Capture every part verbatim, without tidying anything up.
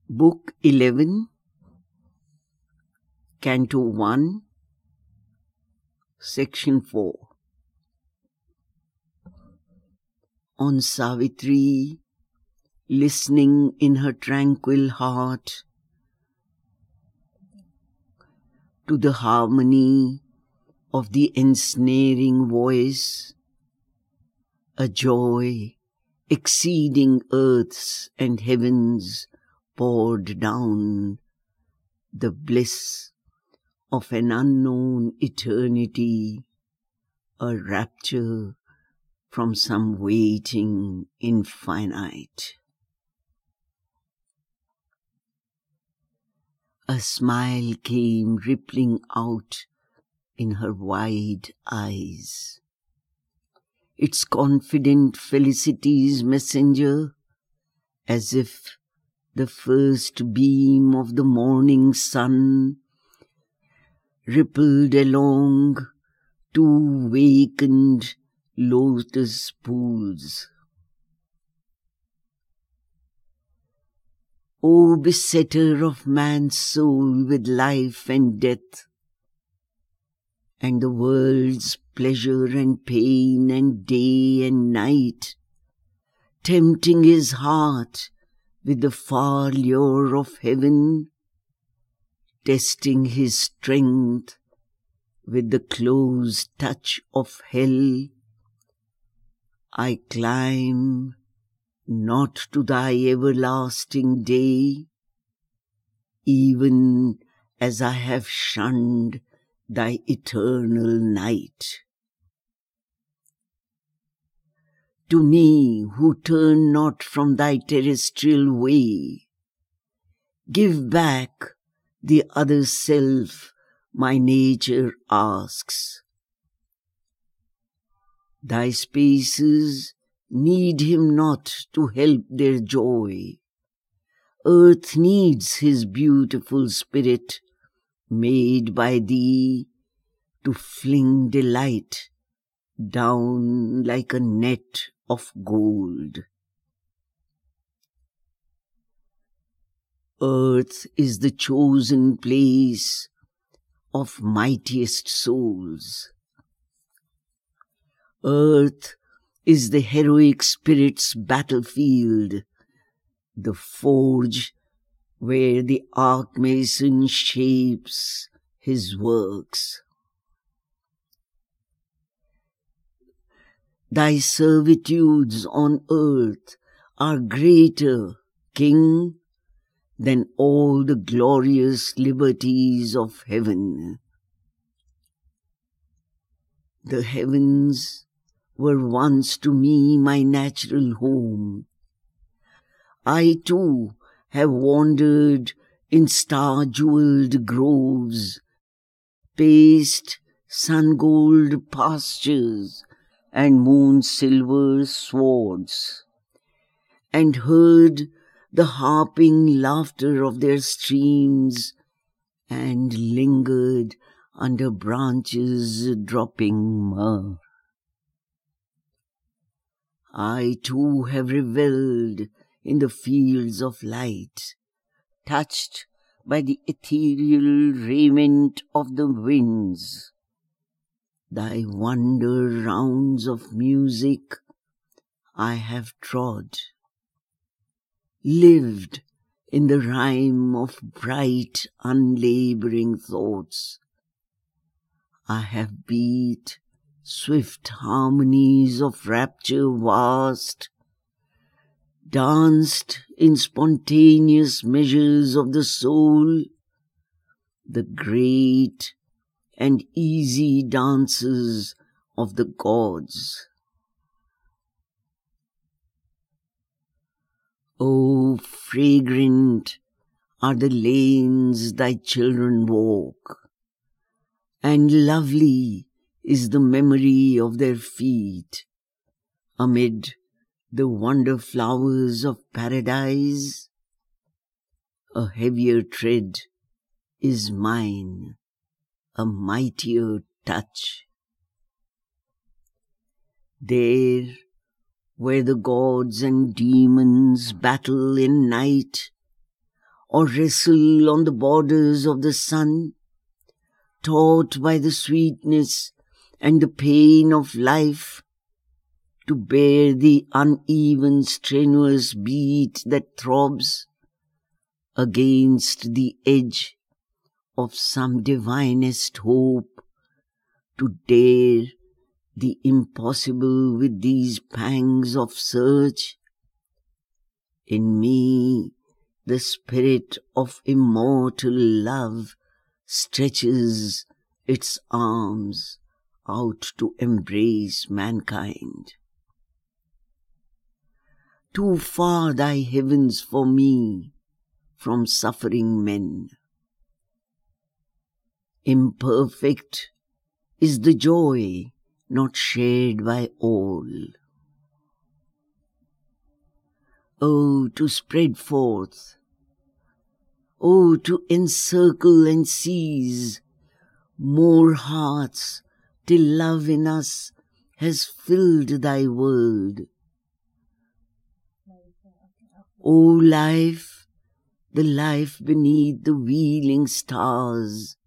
Book eleven, Canto one, Section four. On Savitri, listening in her tranquil heart to the harmony of the ensnaring voice, a joy exceeding earth's and heaven's poured down, the bliss of an unknown eternity, a rapture from some waiting infinite. A smile came rippling out in her wide eyes, its confident felicity's messenger, as if the first beam of the morning sun rippled along two wakened lotus pools. O besetter of man's soul with life and death, and the world's pleasure and pain and day and night, tempting his heart with the far lure of heaven, testing his strength with the close touch of hell, I climb not to thy everlasting day, even as I have shunned thy eternal night. To me who turn not from thy terrestrial way, give back the other self my nature asks. Thy spaces need him not to help their joy. Earth needs his beautiful spirit, made by thee to fling delight down like a net of gold. Earth is the chosen place of mightiest souls. Earth is the heroic spirit's battlefield, the forge where the archmason shapes his works. Thy servitudes on earth are greater, King, than all the glorious liberties of heaven. The heavens were once to me my natural home. I too have wandered in star-jeweled groves, paced sun-gold pastures and moon-silver swords, and heard the harping laughter of their streams, and lingered under branches dropping myrrh. I too have revelled in the fields of light, touched by the ethereal raiment of the winds. Thy wonder rounds of music I have trod, lived in the rhyme of bright, unlaboring thoughts. I have beat swift harmonies of rapture vast, danced in spontaneous measures of the soul, the great and easy dances of the gods. O fragrant are the lanes thy children walk, and lovely is the memory of their feet amid the wonder flowers of paradise. A heavier tread is mine, a mightier touch. There, where the gods and demons battle in night, or wrestle on the borders of the sun, taught by the sweetness and the pain of life, to bear the uneven, strenuous beat that throbs against the edge of some divinest hope, to dare the impossible with these pangs of search. In me, the spirit of immortal love stretches its arms out to embrace mankind. Too far thy heavens for me from suffering men. Imperfect is the joy not shared by all. Oh, to spread forth, oh, to encircle and seize more hearts till love in us has filled thy world. O life, the life beneath the wheeling stars,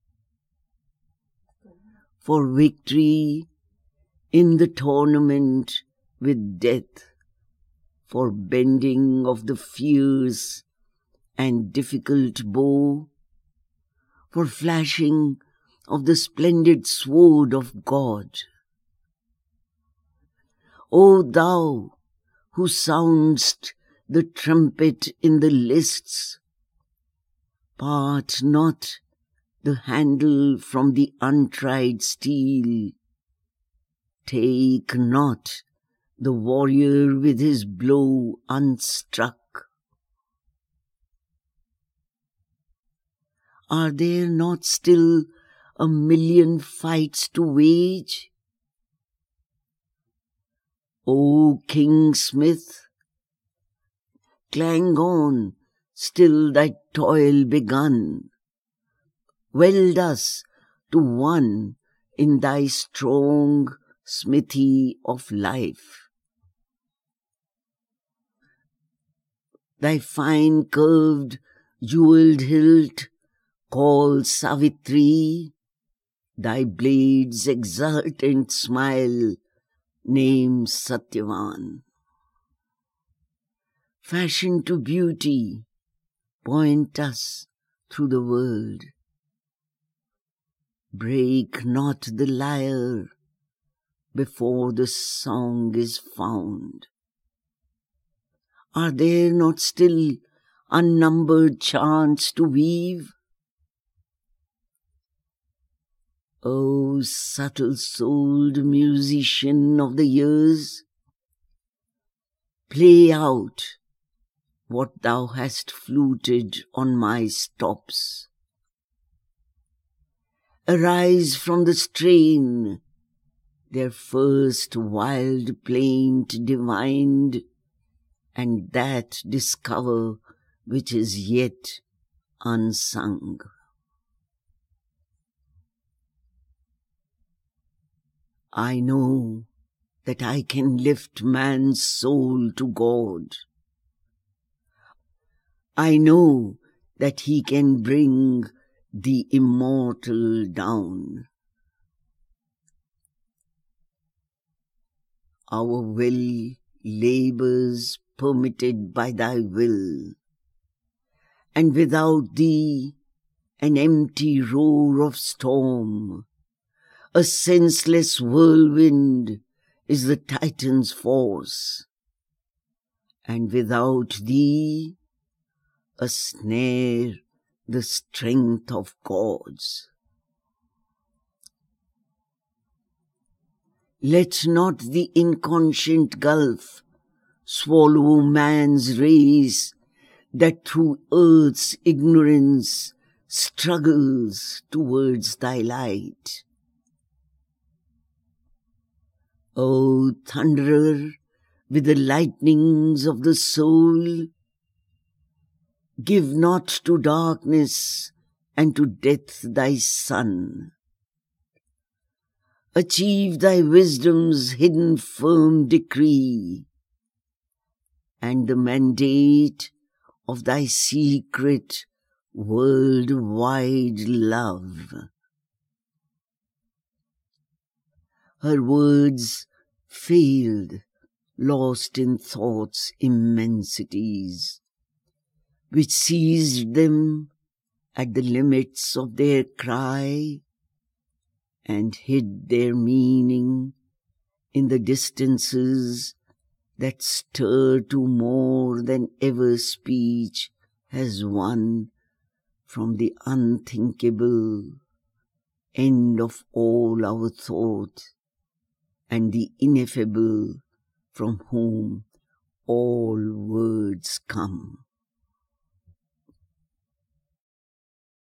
for victory in the tournament with death, for bending of the fierce and difficult bow, for flashing of the splendid sword of God. O thou who soundst the trumpet in the lists, part not the handle from the untried steel. Take not the warrior with his blow unstruck. Are there not still a million fights to wage? O King Smith, clang on still thy toil begun. Weld us to one in thy strong smithy of life. Thy fine curved jewelled hilt called Savitri, thy blade's exultant smile named Satyavan. Fashioned to beauty, point us through the world. Break not the lyre before the song is found. Are there not still unnumbered chants to weave? O subtle-souled musician of the years, play out what thou hast fluted on my stops. Arise from the strain, their first wild plaint divined, and that discover which is yet unsung. I know that I can lift man's soul to God. I know that he can bring the immortal down. Our will labors permitted by thy will, and without thee an empty roar of storm, a senseless whirlwind is the Titan's force, and without thee a snare the strength of gods. Let not the inconscient gulf swallow man's race that through earth's ignorance struggles towards thy light. O thunderer with the lightnings of the soul, give not to darkness and to death thy sun. Achieve thy wisdom's hidden firm decree, and the mandate of thy secret world-wide love. Her words failed, lost in thought's immensities, which seized them at the limits of their cry and hid their meaning in the distances that stir to more than ever speech has won from the unthinkable end of all our thought and the ineffable from whom all words come.